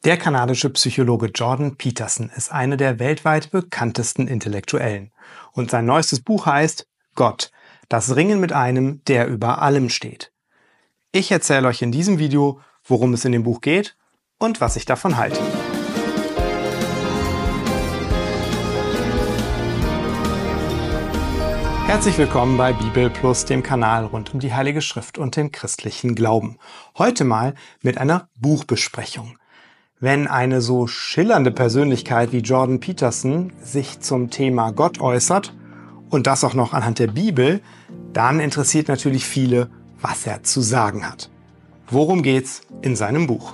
Der kanadische Psychologe Jordan Peterson ist einer der weltweit bekanntesten Intellektuellen. Und sein neuestes Buch heißt Gott, das Ringen mit einem, der über allem steht. Ich erzähle euch in diesem Video, worum es in dem Buch geht und was ich davon halte. Herzlich willkommen bei Bibel Plus, dem Kanal rund um die Heilige Schrift und den christlichen Glauben. Heute mal mit einer Buchbesprechung. Wenn eine so schillernde Persönlichkeit wie Jordan Peterson sich zum Thema Gott äußert und das auch noch anhand der Bibel, dann interessiert natürlich viele, was er zu sagen hat. Worum geht's in seinem Buch?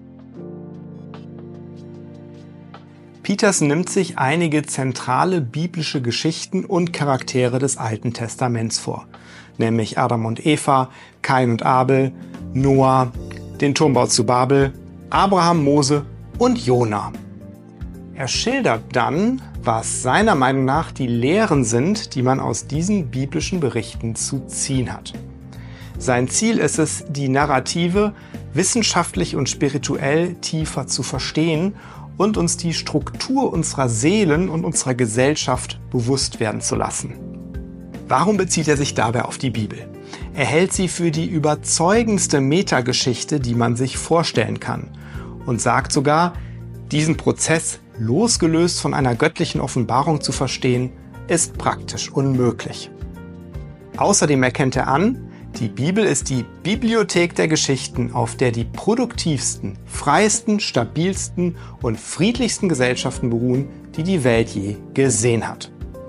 Peterson nimmt sich einige zentrale biblische Geschichten und Charaktere des Alten Testaments vor, nämlich Adam und Eva, Kain und Abel, Noah, den Turmbau zu Babel, Abraham, Mose und Jona. Er schildert dann, was seiner Meinung nach die Lehren sind, die man aus diesen biblischen Berichten zu ziehen hat. Sein Ziel ist es, die Narrative wissenschaftlich und spirituell tiefer zu verstehen und uns die Struktur unserer Seelen und unserer Gesellschaft bewusst werden zu lassen. Warum bezieht er sich dabei auf die Bibel? Er hält sie für die überzeugendste Metageschichte, die man sich vorstellen kann, und sagt sogar, diesen Prozess losgelöst von einer göttlichen Offenbarung zu verstehen, ist praktisch unmöglich. Außerdem erkennt er an, die Bibel ist die Bibliothek der Geschichten, auf der die produktivsten, freiesten, stabilsten und friedlichsten Gesellschaften beruhen, die die Welt je gesehen hat.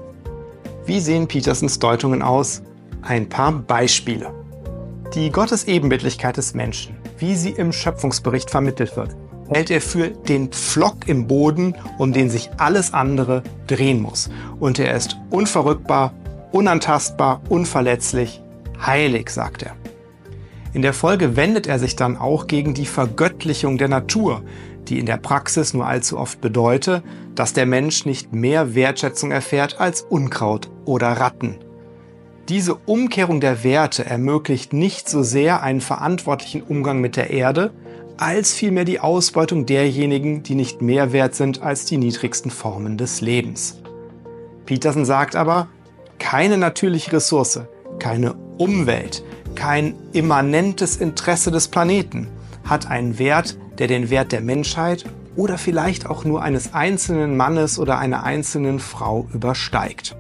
Wie sehen Petersons Deutungen aus? Ein paar Beispiele. Die Gottesebenbildlichkeit des Menschen, wie sie im Schöpfungsbericht vermittelt wird, hält er für den Pflock im Boden, um den sich alles andere drehen muss. Und er ist unverrückbar, unantastbar, unverletzlich, heilig, sagt er. In der Folge wendet er sich dann auch gegen die Vergöttlichung der Natur, die in der Praxis nur allzu oft bedeute, dass der Mensch nicht mehr Wertschätzung erfährt als Unkraut oder Ratten. Diese Umkehrung der Werte ermöglicht nicht so sehr einen verantwortlichen Umgang mit der Erde, als vielmehr die Ausbeutung derjenigen, die nicht mehr wert sind als die niedrigsten Formen des Lebens. Peterson sagt aber, keine natürliche Ressource, keine Umwelt, kein immanentes Interesse des Planeten hat einen Wert, der den Wert der Menschheit oder vielleicht auch nur eines einzelnen Mannes oder einer einzelnen Frau übersteigt.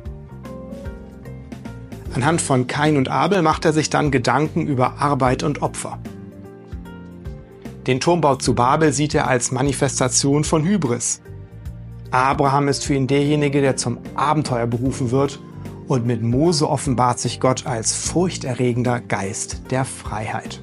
Anhand von Kain und Abel macht er sich dann Gedanken über Arbeit und Opfer. Den Turmbau zu Babel sieht er als Manifestation von Hybris. Abraham ist für ihn derjenige, der zum Abenteuer berufen wird, und mit Mose offenbart sich Gott als furchterregender Geist der Freiheit.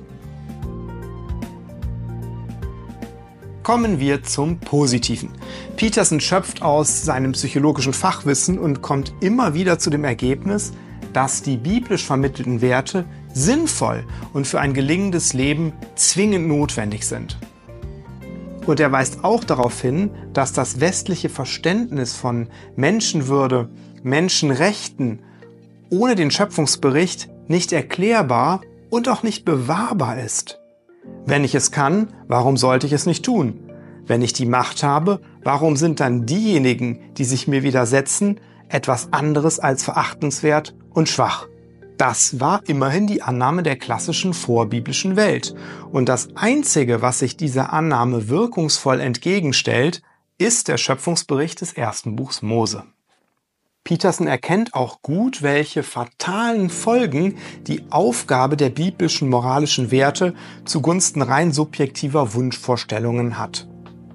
Kommen wir zum Positiven. Peterson schöpft aus seinem psychologischen Fachwissen und kommt immer wieder zu dem Ergebnis, dass die biblisch vermittelten Werte sinnvoll und für ein gelingendes Leben zwingend notwendig sind. Und er weist auch darauf hin, dass das westliche Verständnis von Menschenwürde, Menschenrechten ohne den Schöpfungsbericht nicht erklärbar und auch nicht bewahrbar ist. Wenn ich es kann, warum sollte ich es nicht tun? Wenn ich die Macht habe, warum sind dann diejenigen, die sich mir widersetzen, etwas anderes als verachtenswert und schwach? Das war immerhin die Annahme der klassischen vorbiblischen Welt. Und das Einzige, was sich dieser Annahme wirkungsvoll entgegenstellt, ist der Schöpfungsbericht des ersten Buchs Mose. Peterson erkennt auch gut, welche fatalen Folgen die Aufgabe der biblischen moralischen Werte zugunsten rein subjektiver Wunschvorstellungen hat.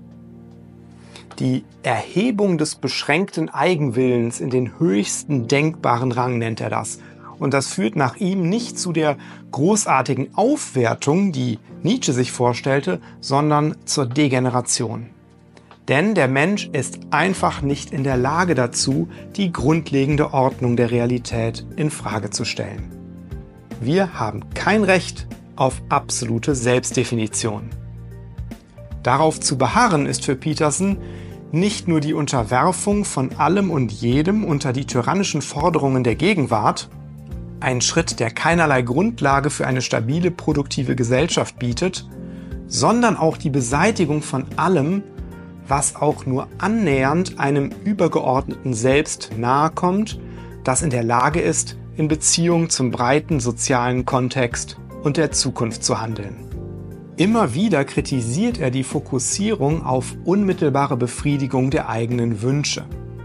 Die Erhebung des beschränkten Eigenwillens in den höchsten denkbaren Rang nennt er das. Und das führt nach ihm nicht zu der großartigen Aufwertung, die Nietzsche sich vorstellte, sondern zur Degeneration. Denn der Mensch ist einfach nicht in der Lage dazu, die grundlegende Ordnung der Realität in Frage zu stellen. Wir haben kein Recht auf absolute Selbstdefinition. Darauf zu beharren ist für Peterson nicht nur die Unterwerfung von allem und jedem unter die tyrannischen Forderungen der Gegenwart, ein Schritt, der keinerlei Grundlage für eine stabile, produktive Gesellschaft bietet, sondern auch die Beseitigung von allem, was auch nur annähernd einem übergeordneten Selbst nahekommt, das in der Lage ist, in Beziehung zum breiten sozialen Kontext und der Zukunft zu handeln. Immer wieder kritisiert er die Fokussierung auf unmittelbare Befriedigung der eigenen Wünsche.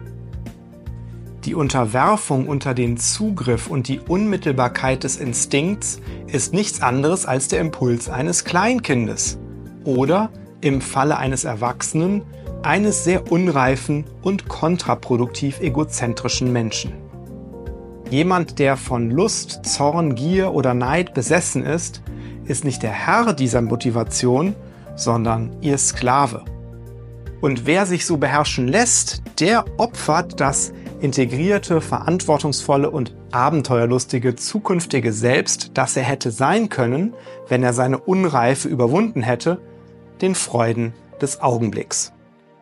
Die Unterwerfung unter den Zugriff und die Unmittelbarkeit des Instinkts ist nichts anderes als der Impuls eines Kleinkindes oder, im Falle eines Erwachsenen, eines sehr unreifen und kontraproduktiv egozentrischen Menschen. Jemand, der von Lust, Zorn, Gier oder Neid besessen ist nicht der Herr dieser Motivation, sondern ihr Sklave. Und wer sich so beherrschen lässt, der opfert das integrierte, verantwortungsvolle und abenteuerlustige zukünftige Selbst, das er hätte sein können, wenn er seine Unreife überwunden hätte, den Freuden des Augenblicks.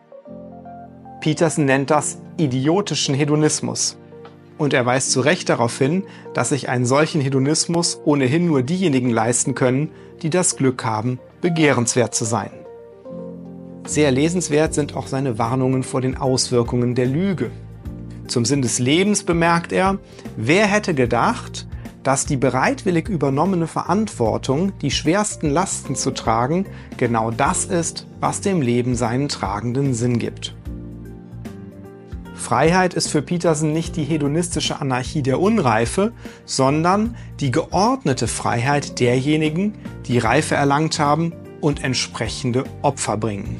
Peterson nennt das idiotischen Hedonismus. Und er weist zu Recht darauf hin, dass sich einen solchen Hedonismus ohnehin nur diejenigen leisten können, die das Glück haben, begehrenswert zu sein. Sehr lesenswert sind auch seine Warnungen vor den Auswirkungen der Lüge. Zum Sinn des Lebens bemerkt er, wer hätte gedacht, dass die bereitwillig übernommene Verantwortung, die schwersten Lasten zu tragen, genau das ist, was dem Leben seinen tragenden Sinn gibt. Freiheit ist für Peterson nicht die hedonistische Anarchie der Unreife, sondern die geordnete Freiheit derjenigen, die Reife erlangt haben und entsprechende Opfer bringen.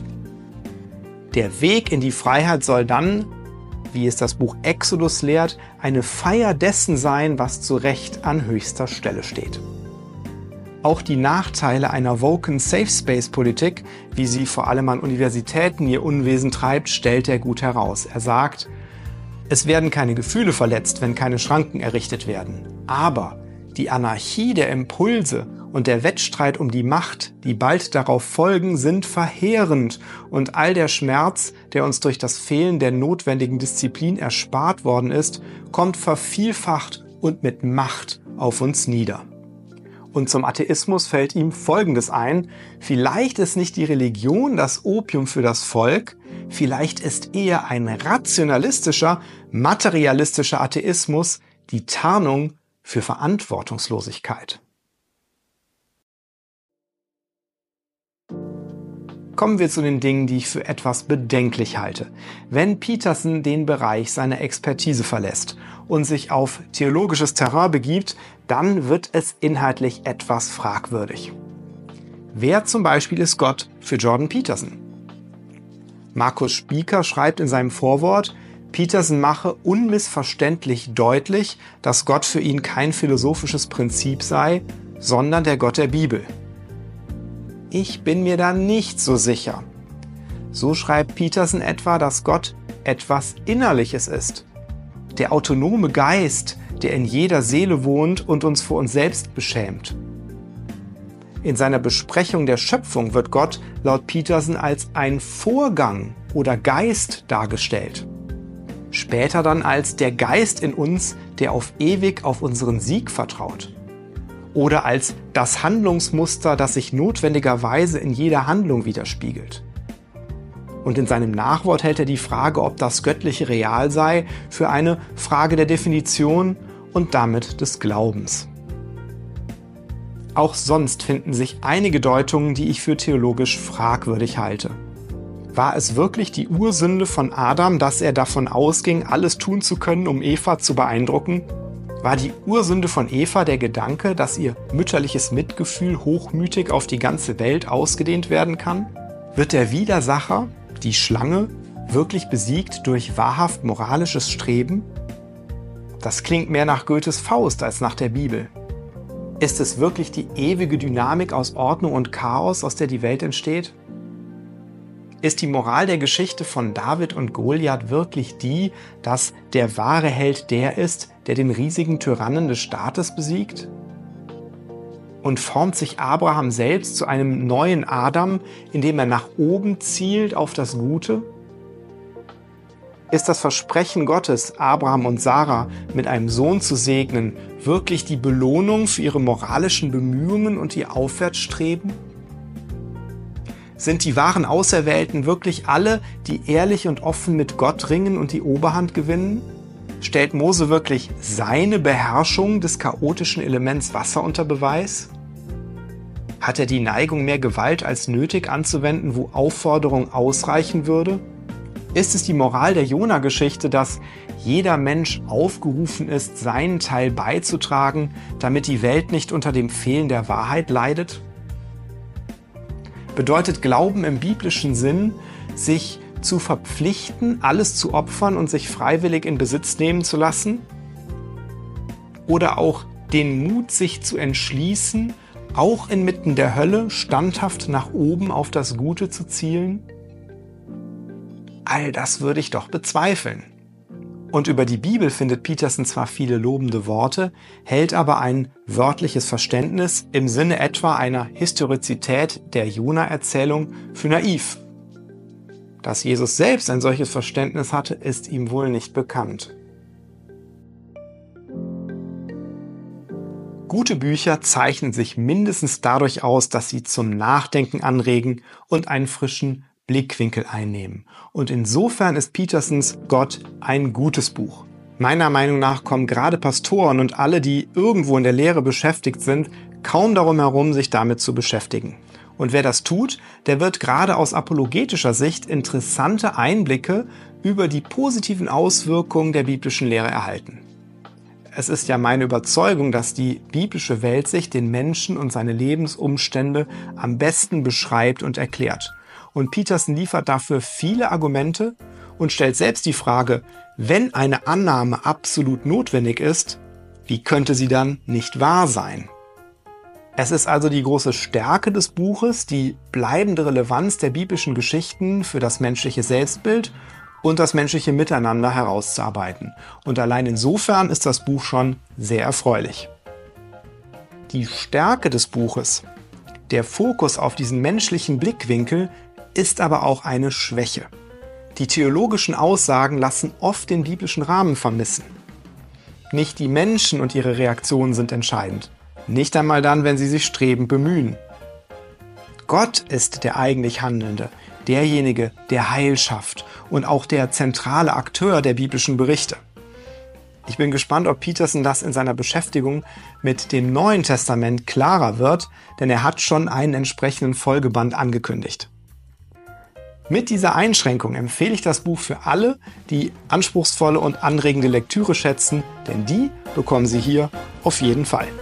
Der Weg in die Freiheit soll dann, wie es das Buch Exodus lehrt, eine Feier dessen sein, was zu Recht an höchster Stelle steht. Auch die Nachteile einer woken Safe-Space-Politik, wie sie vor allem an Universitäten ihr Unwesen treibt, stellt er gut heraus. Er sagt, es werden keine Gefühle verletzt, wenn keine Schranken errichtet werden. Aber die Anarchie der Impulse und der Wettstreit um die Macht, die bald darauf folgen, sind verheerend und all der Schmerz, der uns durch das Fehlen der notwendigen Disziplin erspart worden ist, kommt vervielfacht und mit Macht auf uns nieder. Und zum Atheismus fällt ihm Folgendes ein: Vielleicht ist nicht die Religion das Opium für das Volk, vielleicht ist eher ein rationalistischer, materialistischer Atheismus die Tarnung für Verantwortungslosigkeit. Kommen wir zu den Dingen, die ich für etwas bedenklich halte. Wenn Peterson den Bereich seiner Expertise verlässt und sich auf theologisches Terrain begibt, dann wird es inhaltlich etwas fragwürdig. Wer zum Beispiel ist Gott für Jordan Peterson? Markus Spieker schreibt in seinem Vorwort, Peterson mache unmissverständlich deutlich, dass Gott für ihn kein philosophisches Prinzip sei, sondern der Gott der Bibel. Ich bin mir da nicht so sicher. So schreibt Peterson etwa, dass Gott etwas Innerliches ist. Der autonome Geist, der in jeder Seele wohnt und uns vor uns selbst beschämt. In seiner Besprechung der Schöpfung wird Gott laut Peterson als ein Vorgang oder Geist dargestellt. Später dann als der Geist in uns, der auf ewig auf unseren Sieg vertraut. Oder als das Handlungsmuster, das sich notwendigerweise in jeder Handlung widerspiegelt. Und in seinem Nachwort hält er die Frage, ob das Göttliche real sei, für eine Frage der Definition und damit des Glaubens. Auch sonst finden sich einige Deutungen, die ich für theologisch fragwürdig halte. War es wirklich die Ursünde von Adam, dass er davon ausging, alles tun zu können, um Eva zu beeindrucken? War die Ursünde von Eva der Gedanke, dass ihr mütterliches Mitgefühl hochmütig auf die ganze Welt ausgedehnt werden kann? Wird der Widersacher, die Schlange, wirklich besiegt durch wahrhaft moralisches Streben? Das klingt mehr nach Goethes Faust als nach der Bibel. Ist es wirklich die ewige Dynamik aus Ordnung und Chaos, aus der die Welt entsteht? Ist die Moral der Geschichte von David und Goliath wirklich die, dass der wahre Held der ist, der den riesigen Tyrannen des Staates besiegt? Und formt sich Abraham selbst zu einem neuen Adam, indem er nach oben zielt auf das Gute? Ist das Versprechen Gottes, Abraham und Sarah mit einem Sohn zu segnen, wirklich die Belohnung für ihre moralischen Bemühungen und ihr Aufwärtsstreben? Sind die wahren Auserwählten wirklich alle, die ehrlich und offen mit Gott ringen und die Oberhand gewinnen? Stellt Mose wirklich seine Beherrschung des chaotischen Elements Wasser unter Beweis? Hat er die Neigung, mehr Gewalt als nötig anzuwenden, wo Aufforderung ausreichen würde? Ist es die Moral der Jona-Geschichte, dass jeder Mensch aufgerufen ist, seinen Teil beizutragen, damit die Welt nicht unter dem Fehlen der Wahrheit leidet? Bedeutet Glauben im biblischen Sinn, sich zu verpflichten, alles zu opfern und sich freiwillig in Besitz nehmen zu lassen? Oder auch den Mut, sich zu entschließen, auch inmitten der Hölle standhaft nach oben auf das Gute zu zielen? All das würde ich doch bezweifeln. Und über die Bibel findet Peterson zwar viele lobende Worte, hält aber ein wörtliches Verständnis im Sinne etwa einer Historizität der Jona-Erzählung für naiv. Dass Jesus selbst ein solches Verständnis hatte, ist ihm wohl nicht bekannt. Gute Bücher zeichnen sich mindestens dadurch aus, dass sie zum Nachdenken anregen und einen frischen Blickwinkel einnehmen. Und insofern ist Petersons Gott ein gutes Buch. Meiner Meinung nach kommen gerade Pastoren und alle, die irgendwo in der Lehre beschäftigt sind, kaum darum herum, sich damit zu beschäftigen. Und wer das tut, der wird gerade aus apologetischer Sicht interessante Einblicke über die positiven Auswirkungen der biblischen Lehre erhalten. Es ist ja meine Überzeugung, dass die biblische Weltsicht den Menschen und seine Lebensumstände am besten beschreibt und erklärt. Und Peterson liefert dafür viele Argumente und stellt selbst die Frage, wenn eine Annahme absolut notwendig ist, wie könnte sie dann nicht wahr sein? Es ist also die große Stärke des Buches, die bleibende Relevanz der biblischen Geschichten für das menschliche Selbstbild und das menschliche Miteinander herauszuarbeiten. Und allein insofern ist das Buch schon sehr erfreulich. Die Stärke des Buches, der Fokus auf diesen menschlichen Blickwinkel, ist aber auch eine Schwäche. Die theologischen Aussagen lassen oft den biblischen Rahmen vermissen. Nicht die Menschen und ihre Reaktionen sind entscheidend. Nicht einmal dann, wenn sie sich strebend bemühen. Gott ist der eigentlich Handelnde, derjenige, der Heil schafft und auch der zentrale Akteur der biblischen Berichte. Ich bin gespannt, ob Peterson das in seiner Beschäftigung mit dem Neuen Testament klarer wird, denn er hat schon einen entsprechenden Folgeband angekündigt. Mit dieser Einschränkung empfehle ich das Buch für alle, die anspruchsvolle und anregende Lektüre schätzen, denn die bekommen Sie hier auf jeden Fall.